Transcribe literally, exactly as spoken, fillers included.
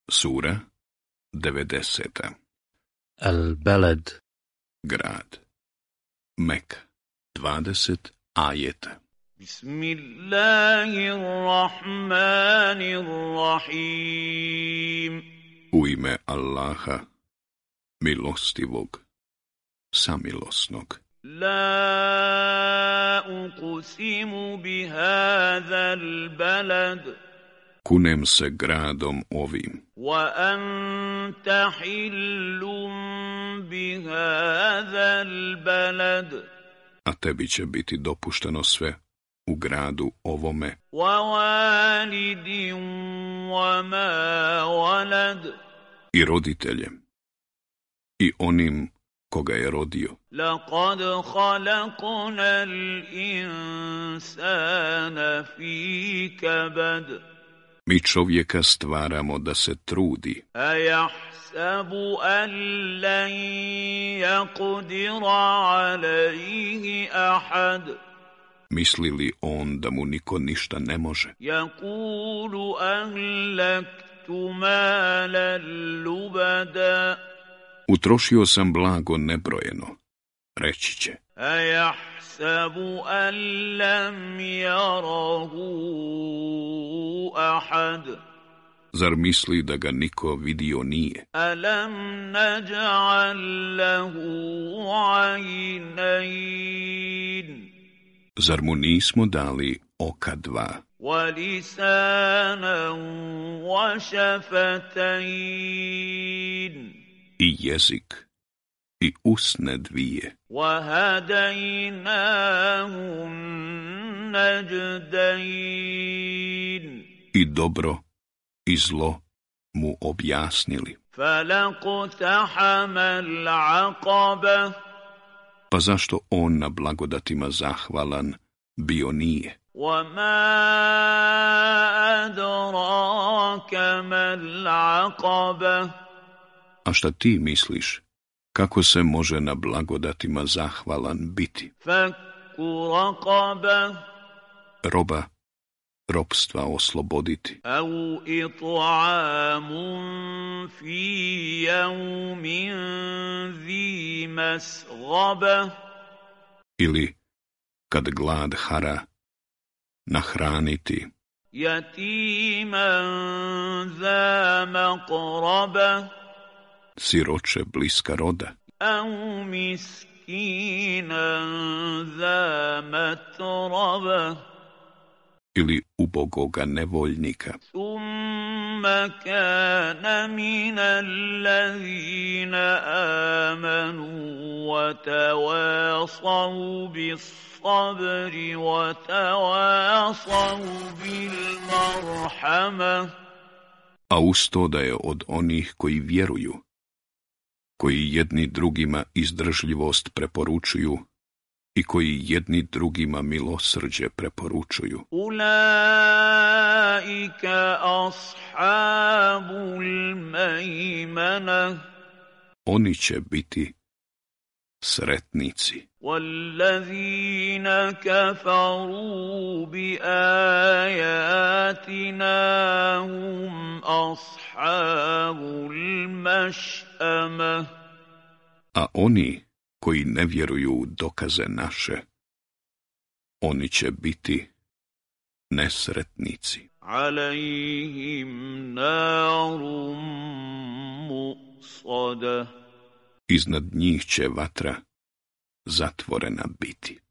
Sura devedeseta. Al-Beled. Grad. Mek. Dvadeset ajeta. Bismillahirrahmanirrahim. U ime Allaha, milostivog, samilosnog. La uqsimu bihadhal balad. Kunem se gradom ovim, Wa anta hillum bihadhal balad. a tebi će biti dopušteno sve u gradu ovome, Wa walidin wa ma walad. i roditeljem, i onim koga je rodio. Laqad khalaqna al-insana fi kabad. Mi čovjeka stvaramo da se trudi, Ayahsabu an lan yaqdira alayhi ahad. misli li on da mu niko ništa ne može. Yaqulu ahlaktu malan lubada. Utrošio sam blago nebrojeno, reći će. Ayahsabu an lam yarahu ahad. Zar misli da ga niko vidio nije? Alam naj'al lahu aynayn. Zar mu nismo dali oka dva, Wa lisanan wa shafatayn. i jezik, i usne dvije, Wa hadaynahu najdayn. i dobro i zlo mu objasnili. Falaqtahama al-aqaba. Pa zašto on na blagodatima zahvalan bio nije? Wa ma adraka mal-aqaba. A šta ti misliš, kako se može na blagodatima zahvalan biti? Fakku raqaba. Roba ropstva osloboditi, Au it'amun fi yawmin zi masghaba. ili, kad glad hara, nahraniti Yatiman za maqraba. siroče bliska roda, Au miskinan za matraba. ili ubogoga nevoljnika, Thumma kana min allazina amanu wa tawasaw bis-sabri wa tawasaw bil-marhama. a uz to da je od onih koji vjeruju, koji jedni drugima izdržljivost preporučuju i koji jedni drugima milosrđe preporučuju. Ulaika ashabul maymana. Oni će biti sretnici, والذين كفروا بآياتنا هم أصحاب المشأمة. a oni koji ne vjeruju u dokaze naše, oni će biti nesretnici. عليهم نار مؤصدة. Iznad njih će vatra zatvorena biti.